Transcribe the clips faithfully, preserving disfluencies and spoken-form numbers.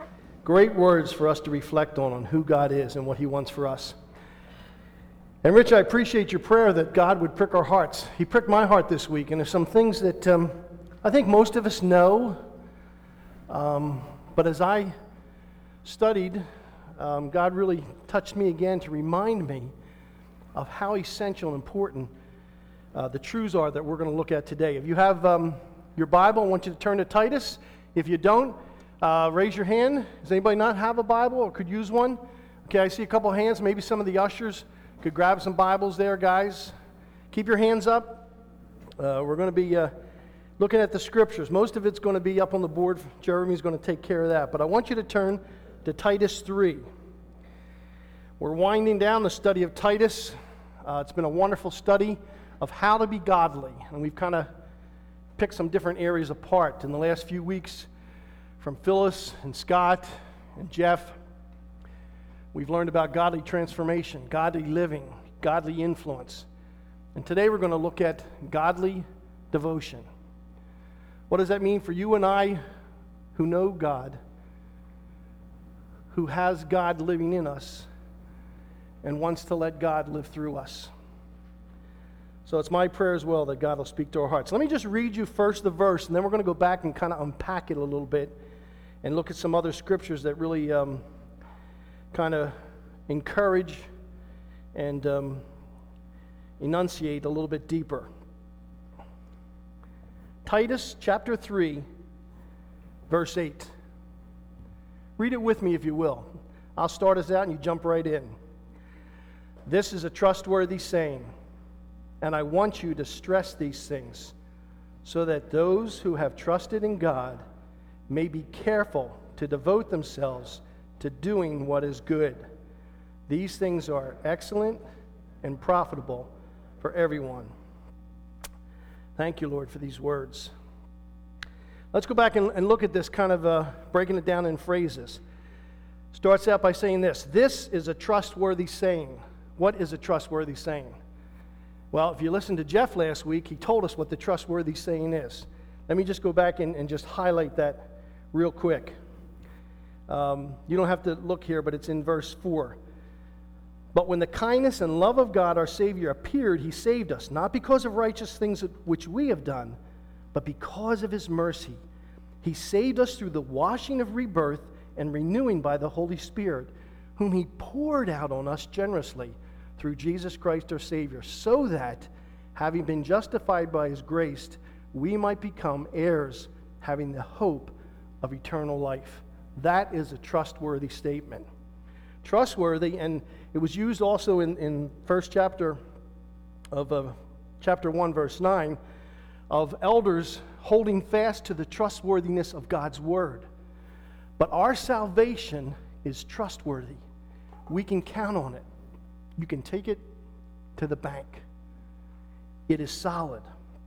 Great words for us to reflect on, on who God is and what He wants for us. And Rich, I appreciate your prayer that God would prick our hearts. He pricked my heart this week, and there's some things that um, I think most of us know. Um, but as I studied, um, God really touched me again to remind me of how essential and important uh, the truths are that we're going to look at today. If you have um, your Bible, I want you to turn to Titus. If you don't, uh, raise your hand. Does anybody not have a Bible or could use one? Okay, I see a couple hands. Maybe some of the ushers could grab some Bibles there, guys. Keep your hands up. Uh, we're going to be uh, looking at the Scriptures. Most of it's going to be up on the board. Jeremy's going to take care of that. But I want you to turn to Titus three. We're winding down the study of Titus. Uh, it's been a wonderful study of how to be godly. And we've kind of picked some different areas apart in the last few weeks from Phyllis and Scott and Jeff. We've learned about godly transformation, godly living, godly influence. And today we're going to look at godly devotion. What does that mean for you and I who know God, who has God living in us, and wants to let God live through us? So it's my prayer as well that God will speak to our hearts. Let me just read you first the verse, and then we're going to go back and kind of unpack it a little bit and look at some other scriptures that really um, kind of encourage and um, enunciate a little bit deeper. Titus chapter three, verse eight. Read it with me if you will. I'll start us out and you jump right in. This is a trustworthy saying, and I want you to stress these things so that those who have trusted in God may be careful to devote themselves to doing what is good. These things are excellent and profitable for everyone. Thank you, Lord, for these words. Let's go back and, and look at this, kind of uh, breaking it down in phrases. Starts out by saying this. This is a trustworthy saying. What is a trustworthy saying? Well, if you listened to Jeff last week, he told us what the trustworthy saying is. Let me just go back and, and just highlight that real quick. Um, you don't have to look here, but it's in verse four. But when the kindness and love of God our Savior appeared, He saved us, not because of righteous things which we have done, but because of His mercy. He saved us through the washing of rebirth and renewing by the Holy Spirit, whom He poured out on us generously through Jesus Christ our Savior, so that, having been justified by His grace, we might become heirs, having the hope of eternal life. That is a trustworthy statement. Trustworthy, and it was used also in, in first chapter of uh, chapter one, verse nine, of elders holding fast to the trustworthiness of God's word. But our salvation is trustworthy. We can count on it. You can take it to the bank. It is solid.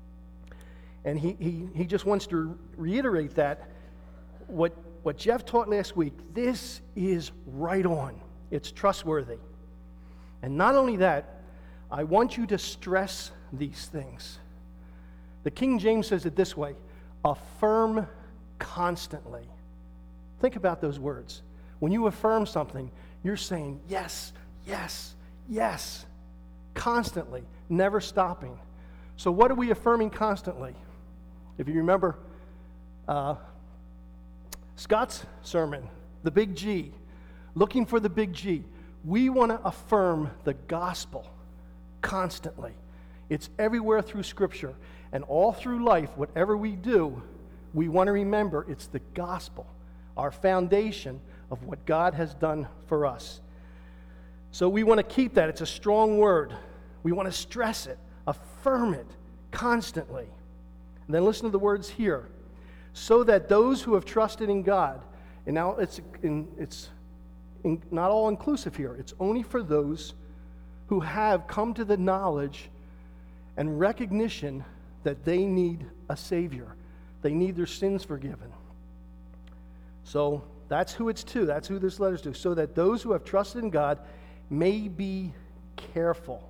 And he, he, he just wants to reiterate that. What, what Jeff taught last week, this is right on. It's trustworthy. And not only that, I want you to stress these things. The King James says it this way, affirm constantly. Think about those words. When you affirm something, you're saying yes, yes, yes, constantly, never stopping. So what are we affirming constantly? If you remember uh, Scott's sermon, the big G, looking for the big G. We want to affirm the gospel constantly. It's everywhere through Scripture. And all through life, whatever we do, we want to remember it's the gospel, our foundation of what God has done for us. So we want to keep that. It's a strong word. We want to stress it, affirm it constantly. And then listen to the words here. So that those who have trusted in God, and now it's in, it's in, not all inclusive here. It's only for those who have come to the knowledge and recognition that they need a Savior. They need their sins forgiven. So that's who it's to. That's who this letter's to. So that those who have trusted in God may be careful.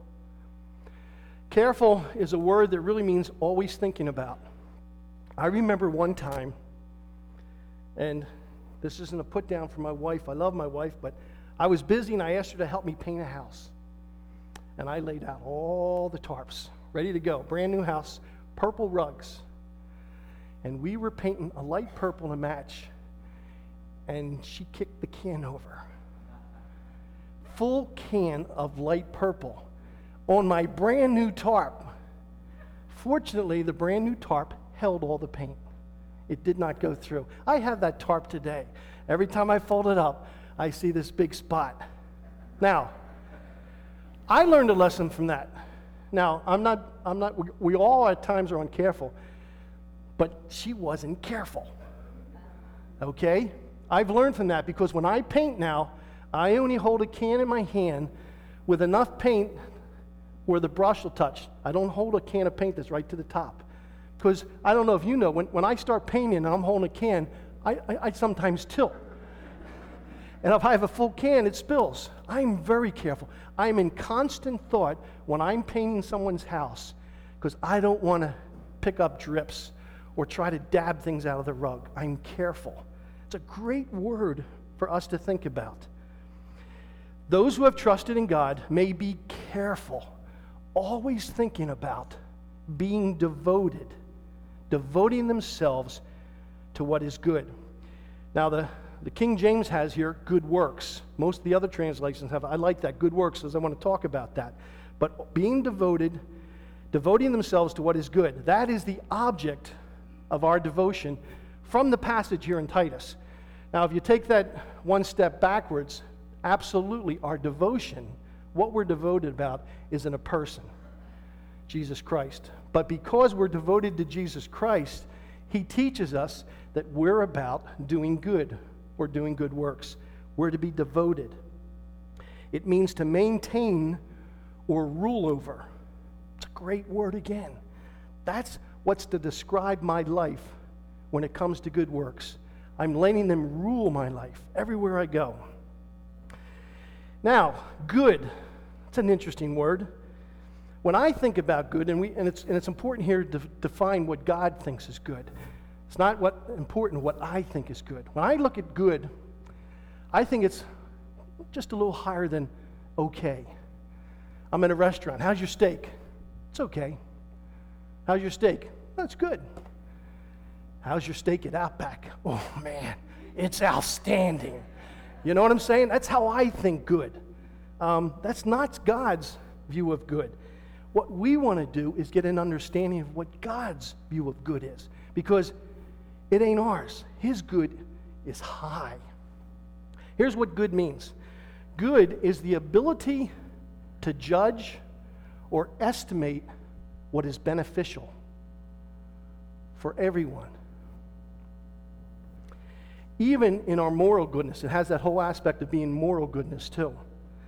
Careful is a word that really means always thinking about. I remember one time, and This isn't a put down for my wife. I love my wife, but I was busy and I asked her to help me paint a house. And I laid out all the tarps, ready to go. Brand new house, purple rugs. And we were painting a light purple to match. And she kicked the can over. Full can of light purple on my brand new tarp. Fortunately, the brand new tarp held all the paint. It did not go through. I have that tarp today. Every time I fold it up, I see this big spot. Now, I learned a lesson from that. Now, I'm not, I'm not, we, we all at times are uncareful, but she wasn't careful. Okay? I've learned from that because when I paint now, I only hold a can in my hand with enough paint where the brush will touch. I don't hold a can of paint that's right to the top. Because I don't know if you know, when, when I start painting and I'm holding a can, I, I, I sometimes tilt. And if I have a full can, it spills. I'm very careful. I'm in constant thought when I'm painting someone's house because I don't want to pick up drips or try to dab things out of the rug. I'm careful. It's a great word for us to think about. Those who have trusted in God may be careful, always thinking about being devoted, devoting themselves to what is good. Now, the, the King James has here good works. Most of the other translations have, I like that, good works, because I want to talk about that. But being devoted, devoting themselves to what is good, that is the object of our devotion from the passage here in Titus. Now, if you take that one step backwards, absolutely our devotion, what we're devoted about, is in a person, Jesus Christ. But because we're devoted to Jesus Christ, he teaches us that we're about doing good. We're doing good works. We're to be devoted. It means to maintain or rule over. It's a great word again. That's what's to describe my life when it comes to good works. I'm letting them rule my life everywhere I go. Now, good. It's an interesting word. When I think about good, and, we, and, it's, and it's important here to define what God thinks is good. It's not what important what I think is good. When I look at good, I think it's just a little higher than okay. I'm in a restaurant. How's your steak? It's okay. How's your steak? That's good. How's your steak at Outback? Oh, man, it's outstanding. You know what I'm saying? That's how I think good. Um, that's not God's view of good. What we want to do is get an understanding of what God's view of good is, because it ain't ours. His good is high. Here's what good means. Good is the ability to judge or estimate what is beneficial for everyone. Even in our moral goodness, it has that whole aspect of being moral goodness too.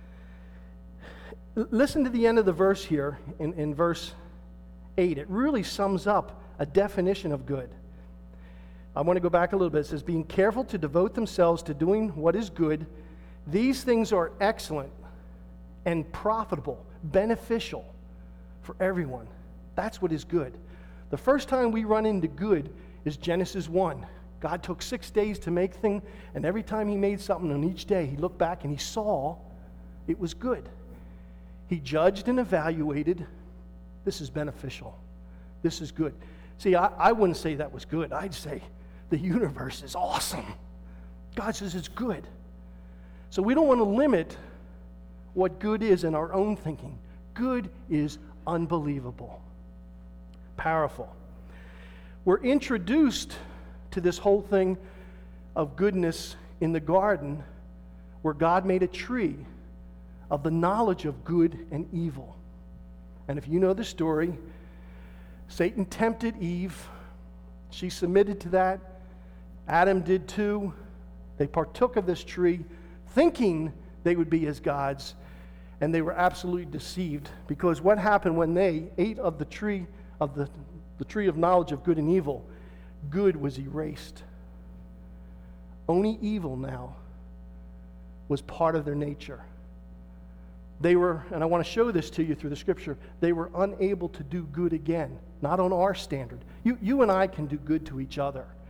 L- listen to the end of the verse here in, in verse eight. It really sums up a definition of good. I want to go back a little bit. It says, being careful to devote themselves to doing what is good. These things are excellent and profitable, beneficial for everyone. That's what is good. The first time we run into good is Genesis one. God took six days to make things, and every time he made something on each day, he looked back and he saw it was good. He judged and evaluated. This is beneficial. This is good. See, I, I wouldn't say that was good. I'd say the universe is awesome. God says it's good. So we don't want to limit what good is in our own thinking. Good is unbelievable, powerful. We're introduced to this whole thing of goodness in the garden where God made a tree of the knowledge of good and evil. And if you know the story, Satan tempted Eve. She submitted to that. Adam did too. They partook of this tree thinking they would be as gods, and they were absolutely deceived, because what happened when they ate of the tree of the, the tree of knowledge of good and evil? Good was erased. Only evil now was part of their nature. They were, and I want to show this to you through the scripture, they were unable to do good again, not on our standard. You, you and I can do good to each other.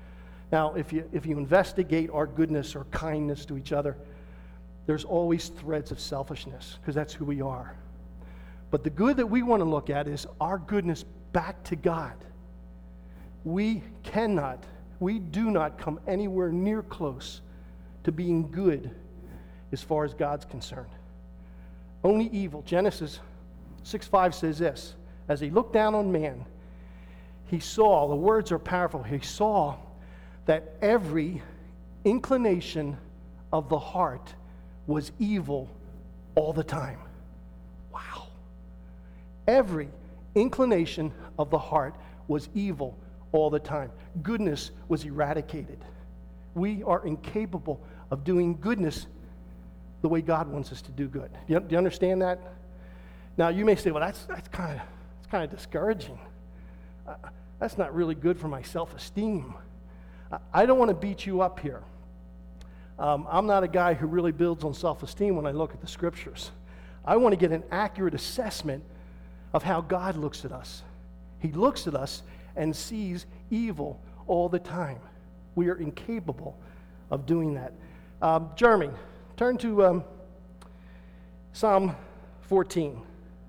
Now, if you, if you investigate our goodness or kindness to each other, there's always threads of selfishness, because that's who we are. But the good that we want to look at is our goodness back to God. We cannot, we do not come anywhere near close to being good as far as God's concerned. Only evil. Genesis six five says this, as he looked down on man, he saw, the words are powerful, he saw that every inclination of the heart was evil all the time. Wow. Every inclination of the heart was evil all the time. Goodness was eradicated. We are incapable of doing goodness the way God wants us to do good. Do you, do you understand that? Now, you may say, well, that's that's kind of that's kind of discouraging. Uh, that's not really good for my self-esteem. I, I don't want to beat you up here. Um, I'm not a guy who really builds on self-esteem when I look at the Scriptures. I want to get an accurate assessment of how God looks at us. He looks at us and sees evil all the time. We are incapable of doing that. Um, Jeremy, turn to um, Psalm fourteen.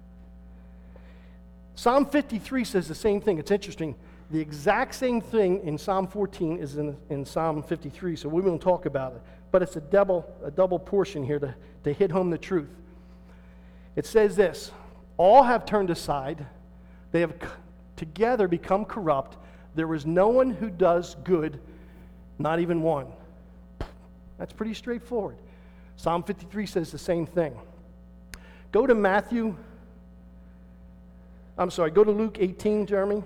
Psalm fifty-three says the same thing. It's interesting. The exact same thing in Psalm fourteen is in, in Psalm fifty-three, so we won't talk about it. But it's a double, a double portion here to, to hit home the truth. It says this, all have turned aside. They have c- together become corrupt. There is no one who does good, not even one. That's pretty straightforward. Psalm fifty-three says the same thing. Go to Matthew, I'm sorry, go to Luke eighteen, Jeremy.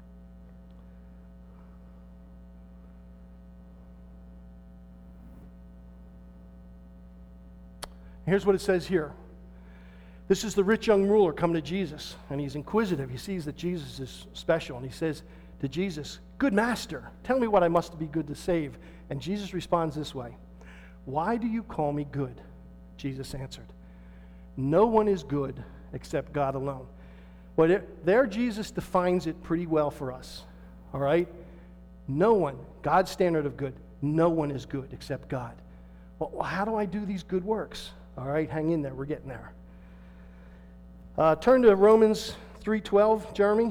Here's what it says here. This is the rich young ruler coming to Jesus, and he's inquisitive. He sees that Jesus is special, and he says to Jesus, "Good master, tell me what I must be good to save." And Jesus responds this way, "Why do you call me good?" Jesus answered, "No one is good except God alone." But it, there Jesus defines it pretty well for us, all right? No one, God's standard of good, no one is good except God. Well, how do I do these good works? All right, hang in there. We're getting there. Uh, turn to Romans three twelve, Jeremy.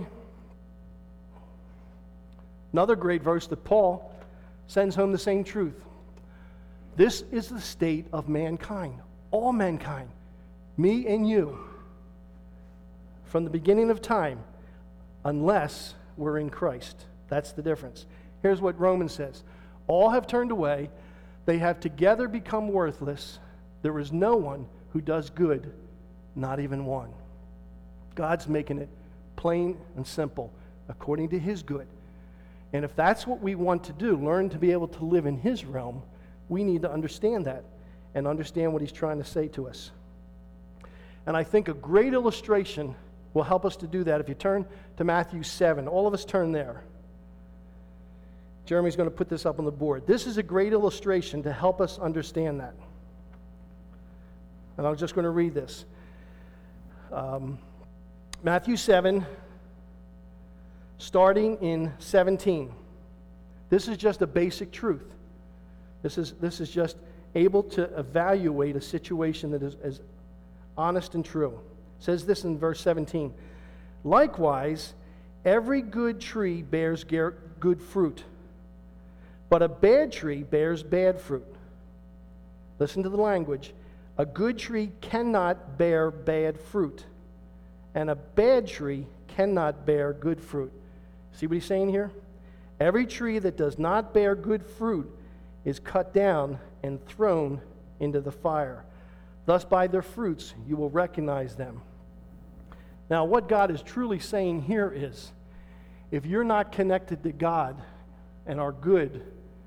Another great verse that Paul sends home the same truth. This is the state of mankind, all mankind, me and you, from the beginning of time, unless we're in Christ. That's the difference. Here's what Romans says. All have turned away. They have together become worthless. There is no one who does good, not even one. God's making it plain and simple, according to His good. And if that's what we want to do, learn to be able to live in His realm, we need to understand that and understand what He's trying to say to us. And I think a great illustration will help us to do that. If you turn to Matthew seven, all of us turn there. Jeremy's going to put this up on the board. This is a great illustration to help us understand that. And I'm just going to read this. Um, Matthew seven, starting in seventeen. This is just a basic truth. This is, this is just able to evaluate a situation that is, is honest and true. It says this in verse seventeen. Likewise, every good tree bears good fruit, but a bad tree bears bad fruit. Listen to the language. A good tree cannot bear bad fruit, and a bad tree cannot bear good fruit. See what he's saying here? Every tree that does not bear good fruit is cut down and thrown into the fire. Thus by their fruits you will recognize them. Now what God is truly saying here is, if you're not connected to God and are good,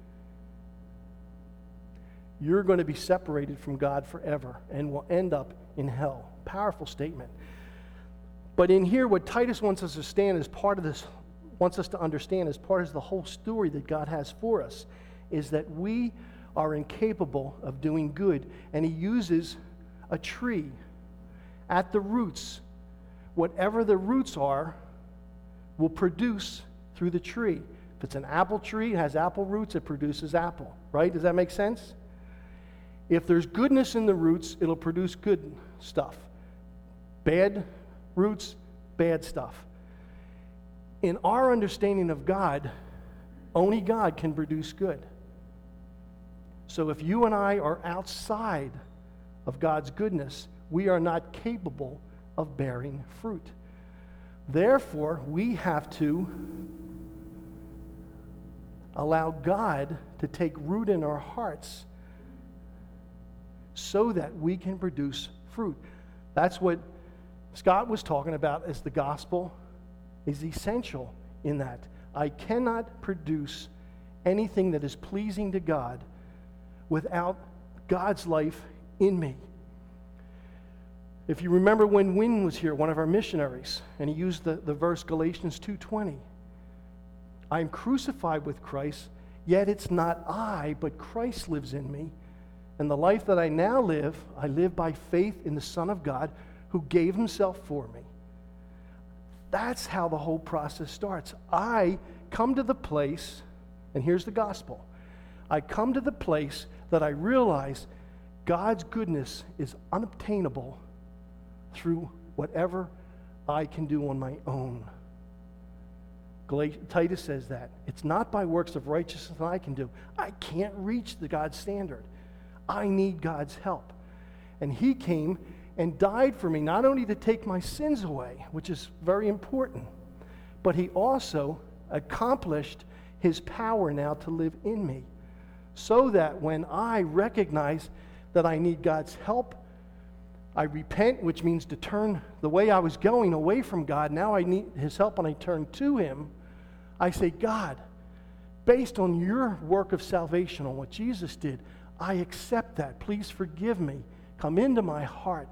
you're going to be separated from God forever and will end up in hell. Powerful statement. But in here, what Titus wants us to understand as part of this, wants us to understand as part of the whole story that God has for us, is that we are incapable of doing good. And he uses a tree at the roots. Whatever the roots are will produce through the tree. If it's an apple tree, it has apple roots, it produces apple, right? Does that make sense? If there's goodness in the roots, it'll produce good stuff. Bad roots, bad stuff. In our understanding of God, only God can produce good. So if you and I are outside of God's goodness, we are not capable of bearing fruit. Therefore, we have to allow God to take root in our hearts so that we can produce fruit. That's what Scott was talking about, as the gospel is essential in that. I cannot produce anything that is pleasing to God without God's life in me. If you remember when Wynne was here, one of our missionaries, and he used the, the verse Galatians two twenty, I am crucified with Christ, yet it's not I, but Christ lives in me. And the life that I now live, I live by faith in the Son of God who gave himself for me. That's how the whole process starts. I come to the place, and here's the gospel. I come to the place that I realize God's goodness is unobtainable through whatever I can do on my own. Titus says that. It's not by works of righteousness that I can do. I can't reach the God's standard. I need God's help. And he came and died for me, not only to take my sins away, which is very important, but he also accomplished his power now to live in me, so that when I recognize that I need God's help, I repent, which means to turn the way I was going away from God. Now I need his help, and I turn to him. I say, God, based on your work of salvation, on what Jesus did, I accept that. Please forgive me. Come into my heart.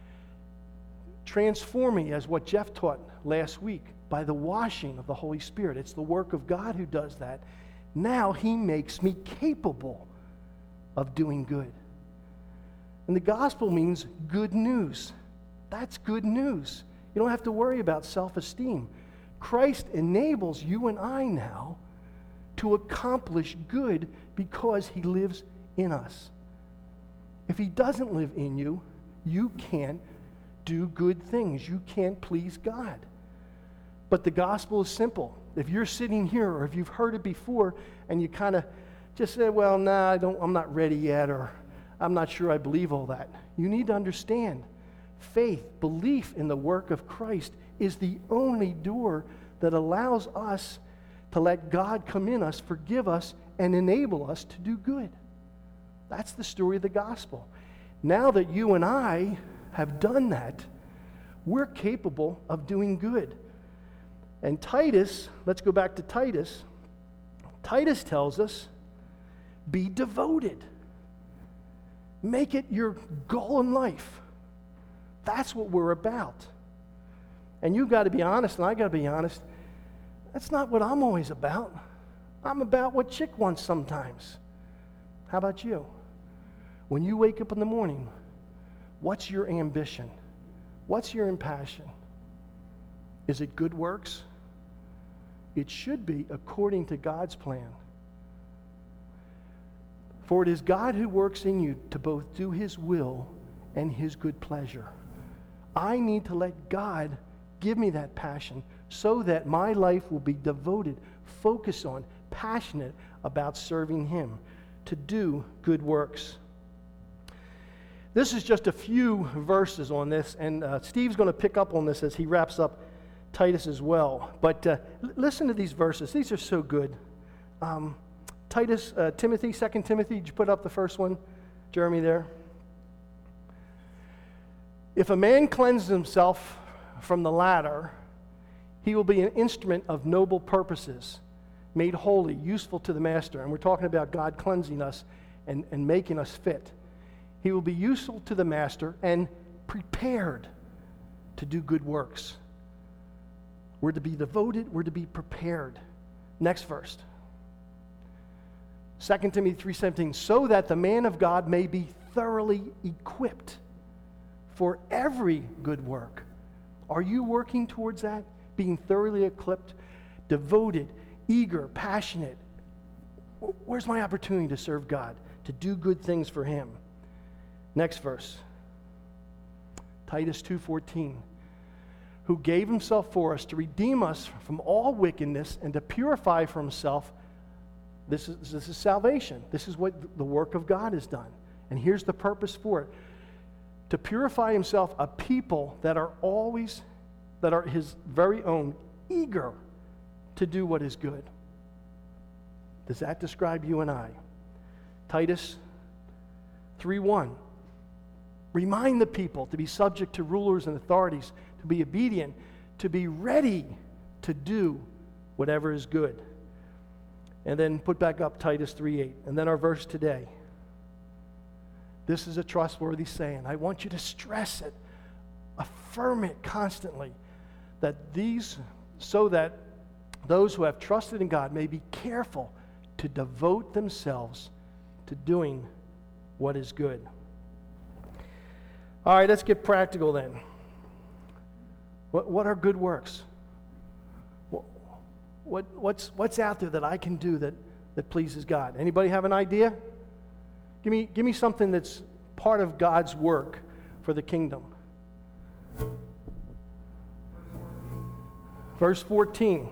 Transform me, as what Jeff taught last week, by the washing of the Holy Spirit. It's the work of God who does that. Now he makes me capable of doing good. And the gospel means good news. That's good news. You don't have to worry about self-esteem. Christ enables you and I now to accomplish good because he lives in us. If he doesn't live in you, you can't do good things. You can't please God. But the gospel is simple. If you're sitting here, or if you've heard it before, and you kind of just say, well, nah, I don't, I'm not ready yet, or I'm not sure I believe all that. You need to understand, faith, belief in the work of Christ is the only door that allows us to let God come in us, forgive us, and enable us to do good. That's the story of the gospel. Now that you and I have done that, we're capable of doing good. And Titus, let's go back to Titus. Titus tells us, be devoted. Make it your goal in life. That's what we're about. And you've got to be honest, and I got to be honest, that's not what I'm always about. I'm about what Chick wants sometimes. How about you? When you wake up in the morning, what's your ambition? What's your impassion? Is it good works? It should be according to God's plan. For it is God who works in you to both do his will and his good pleasure. I need to let God give me that passion so that my life will be devoted, focused on, passionate about serving him, to do good works. This is just a few verses on this, and uh, Steve's going to pick up on this as he wraps up Titus as well. But uh, l- listen to these verses. These are so good. Um, Titus, uh, Timothy, Second Timothy, did you put up the first one? Jeremy there. If a man cleanses himself from the latter, he will be an instrument of noble purposes, made holy, useful to the master. And we're talking about God cleansing us and, and making us fit. He will be useful to the master and prepared to do good works. We're to be devoted, we're to be prepared. Next verse. Second Timothy three seventeen, so that the man of God may be thoroughly equipped for every good work. Are you working towards that? Being thoroughly equipped, devoted, eager, passionate. Where's my opportunity to serve God, to do good things for Him? Next verse. Titus two fourteen. Who gave Himself for us to redeem us from all wickedness and to purify for Himself. This is, this is salvation. This is what the work of God has done. And here's the purpose for it. To purify Himself a people that are always, that are His very own, eager to do what is good. Does that describe you and I? Titus three one. Remind the people to be subject to rulers and authorities, to be obedient, to be ready to do whatever is good. And then put back up Titus three eight. And then our verse today. This is a trustworthy saying. I want you to stress it, affirm it constantly, that these, so that those who have trusted in God may be careful to devote themselves to doing what is good. All right, let's get practical then. What, what are good works? What, what, what's, what's out there that I can do that, that pleases God? Anybody have an idea? Give me, give me something that's part of God's work for the kingdom. Verse fourteen.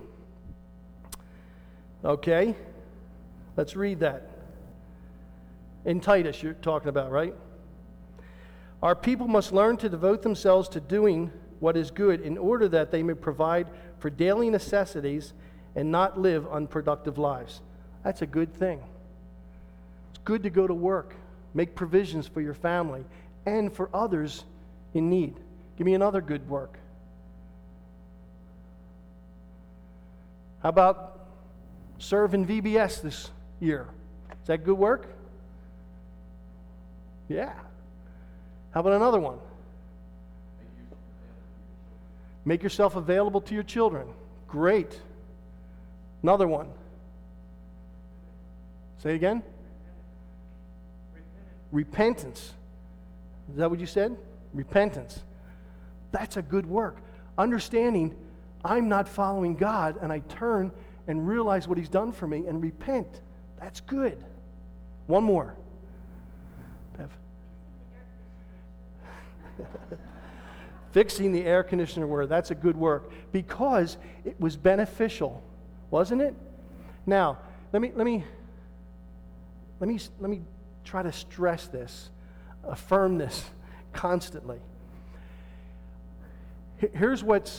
Okay, let's read that. In Titus, you're talking about, right? Our people must learn to devote themselves to doing what is good in order that they may provide for daily necessities and not live unproductive lives. That's a good thing. It's good to go to work, make provisions for your family and for others in need. Give me another good work. How about serve in V B S this year? Is that good work? Yeah. How about another one? Make yourself available to your children. Great. Another one. Say again? Repentance. Is that what you said? Repentance. That's a good work. Understanding I'm not following God and I turn and realize what He's done for me and repent. That's good. One more. Bev. Fixing the air conditioner word. That's a good work because it was beneficial, wasn't it? Now, let me let me let me let me try to stress this, affirm this constantly. Here's what's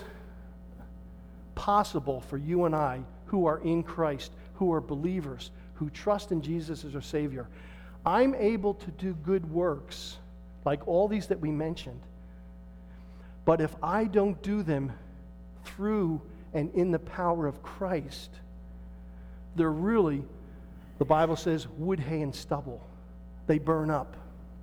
possible for you and I who are in Christ, who are believers, who trust in Jesus as our Savior. I'm able to do good works like all these that we mentioned. But if I don't do them through and in the power of Christ, they're really, the Bible says, wood, hay, and stubble. They burn up.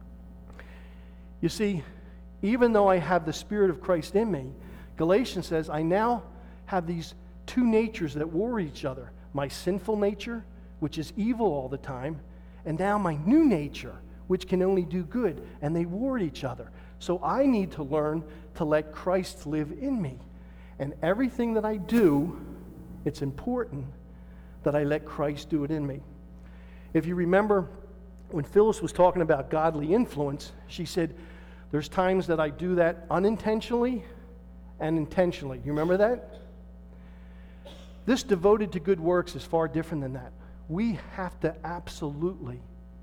You see, even though I have the Spirit of Christ in me, Galatians says, I now have these two natures that war each other. My sinful nature, which is evil all the time, and now my new nature, which can only do good, and they war each other. So I need to learn to let Christ live in me. And everything that I do, it's important that I let Christ do it in me. If you remember, when Phyllis was talking about godly influence, she said, there's times that I do that unintentionally and intentionally. You remember that? This devoted to good works is far different than that. We have to absolutely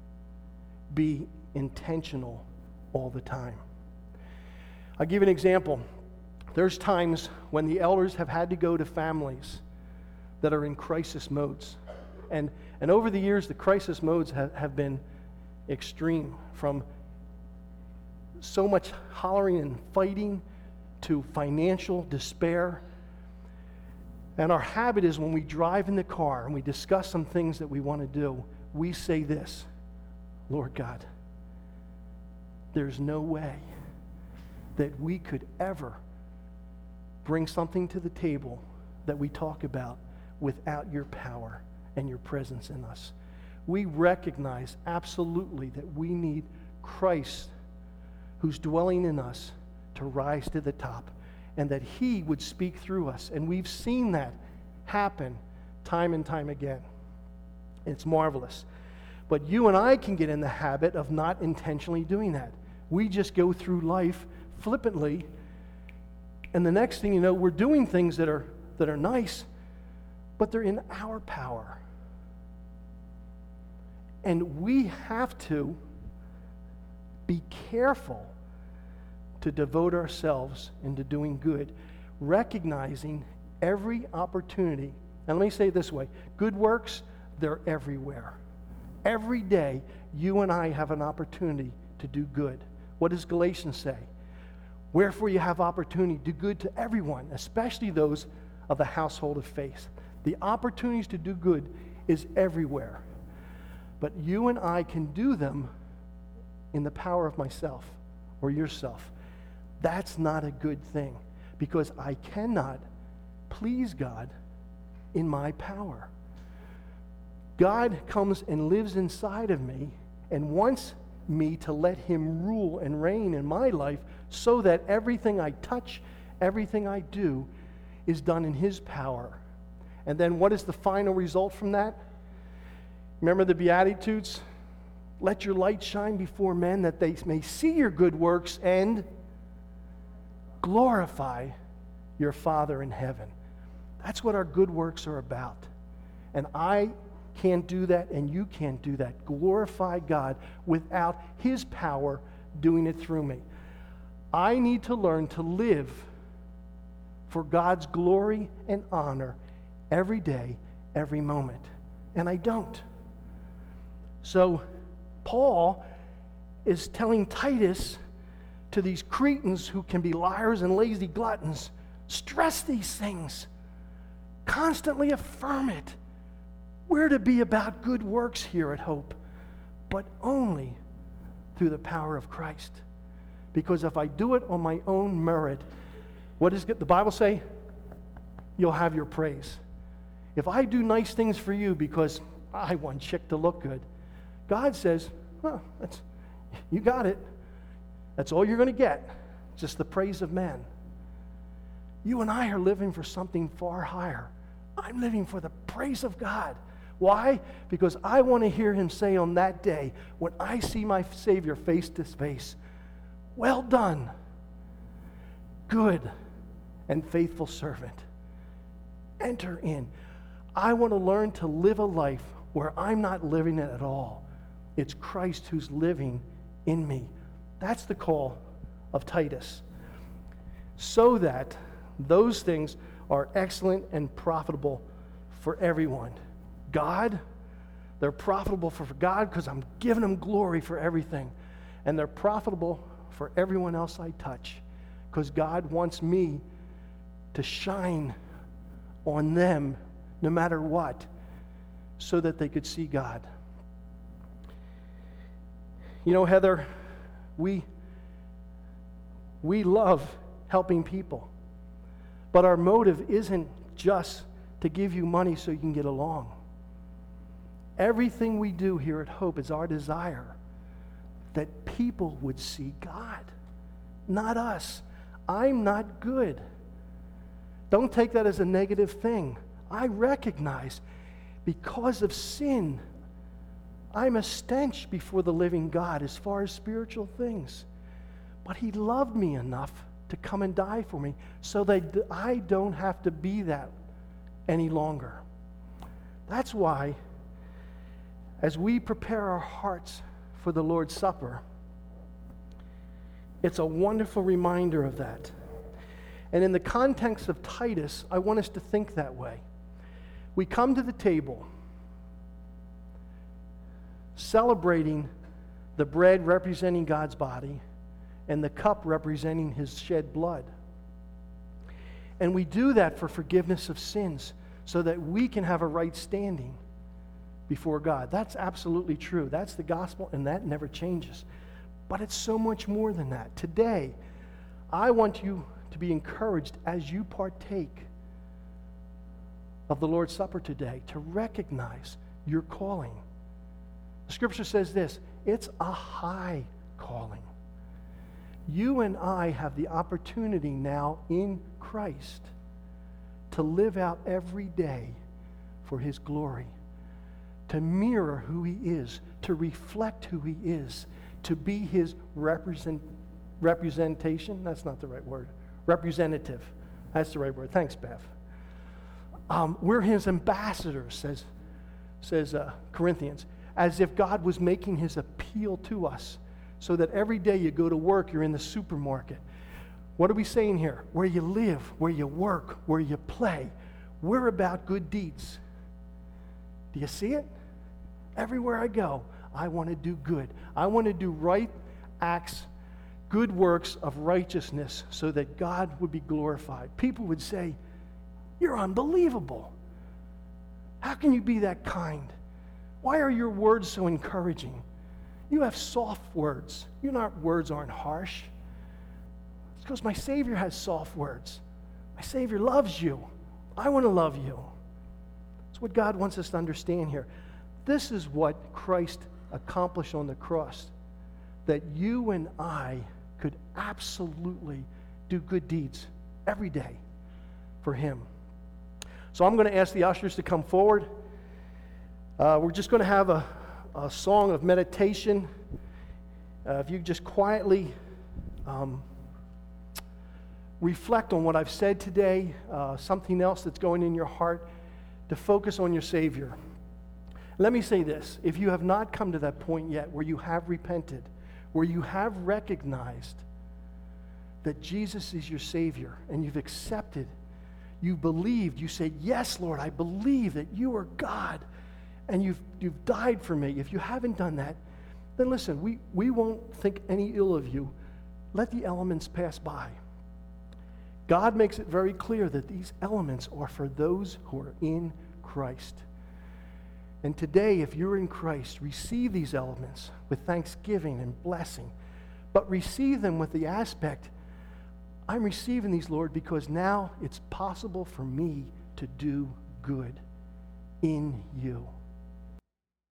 be intentional all the time. I'll give you an example. There's times when the elders have had to go to families that are in crisis modes. And, and over the years, the crisis modes have, have been extreme, from so much hollering and fighting to financial despair. And our habit is when we drive in the car and we discuss some things that we want to do, we say this, Lord God, there's no way that we could ever bring something to the table that we talk about without your power and your presence in us. We recognize absolutely that we need Christ, who's dwelling in us, to rise to the top, and that He would speak through us. And we've seen that happen time and time again. It's marvelous. But you and I can get in the habit of not intentionally doing that. We just go through life flippantly, and the next thing you know, we're doing things that are that are nice, but they're in our power. And we have to be careful to devote ourselves into doing good, recognizing every opportunity. And let me say it this way, good works, they're everywhere. Every day, you and I have an opportunity to do good. What does Galatians say? Wherefore you have opportunity, do good to everyone, especially those of the household of faith. The opportunities to do good is everywhere. But you and I can do them in the power of myself or yourself. That's not a good thing, because I cannot please God in my power. God comes and lives inside of me and wants me to let him rule and reign in my life so that everything I touch, everything I do is done in his power. And then what is the final result from that? Remember the Beatitudes? Let your light shine before men that they may see your good works and glorify your Father in heaven. That's what our good works are about. And I can't do that, and you can't do that. Glorify God without his power doing it through me. I need to learn to live for God's glory and honor every day, every moment. And I don't. So Paul is telling Titus, to these Cretans who can be liars and lazy gluttons, stress these things. Constantly affirm it. We're to be about good works here at Hope, but only through the power of Christ. Because if I do it on my own merit, what does the Bible say? You'll have your praise. If I do nice things for you because I want chick to look good, God says, well, that's, you got it. That's all you're going to get, just the praise of man. You and I are living for something far higher. I'm living for the praise of God. Why? Because I want to hear him say on that day, when I see my Savior face to face, well done, good and faithful servant. Enter in. I want to learn to live a life where I'm not living it at all. It's Christ who's living in me. That's the call of Titus. So that those things are excellent and profitable for everyone. God, they're profitable for God because I'm giving them glory for everything. And they're profitable for everyone else I touch because God wants me to shine on them no matter what so that they could see God. You know, Heather, we, we love helping people. But our motive isn't just to give you money so you can get along. Everything we do here at Hope is our desire that people would see God, not us. I'm not good. Don't take that as a negative thing. I recognize because of sin, I'm a stench before the living God as far as spiritual things. But he loved me enough to come and die for me so that I don't have to be that any longer. That's why, as we prepare our hearts for the Lord's Supper, it's a wonderful reminder of that. And in the context of Titus, I want us to think that way. We come to the table celebrating the bread representing God's body and the cup representing his shed blood. And we do that for forgiveness of sins so that we can have a right standing before God. That's absolutely true. That's the gospel, and that never changes. But it's so much more than that. Today, I want you to be encouraged as you partake of the Lord's Supper today to recognize your calling. The scripture says this, it's a high calling. You and I have the opportunity now in Christ to live out every day for His glory, to mirror who He is, to reflect who He is, to be His represent, representation. That's not the right word. Representative. That's the right word. Thanks, Bev. Um, we're His ambassadors, says, says uh, Corinthians, as if God was making His appeal to us, so that every day you go to work, you're in the supermarket. What are we saying here? Where you live, where you work, where you play, we're about good deeds. Do you see it? Everywhere I go, I want to do good. I want to do right acts, good works of righteousness, so that God would be glorified. People would say, "You're unbelievable. How can you be that kind? Why are your words so encouraging? You have soft words. Your not words aren't harsh." It's because my Savior has soft words. My Savior loves you. I want to love you. That's what God wants us to understand here. This is what Christ accomplished on the cross, that you and I could absolutely do good deeds every day for Him. So I'm going to ask the ushers to come forward. Uh, we're just going to have a, a song of meditation. Uh, if you just quietly um, reflect on what I've said today, uh, something else that's going in your heart, to focus on your Savior. Let me say this. If you have not come to that point yet where you have repented, where you have recognized that Jesus is your Savior and you've accepted, you believed, you said, "Yes, Lord, I believe that you are God and you've, you've died for me." If you haven't done that, then listen, we, we won't think any ill of you. Let the elements pass by. God makes it very clear that these elements are for those who are in Christ. And today, if you're in Christ, receive these elements with thanksgiving and blessing, but receive them with the aspect, I'm receiving these, Lord, because now it's possible for me to do good in you.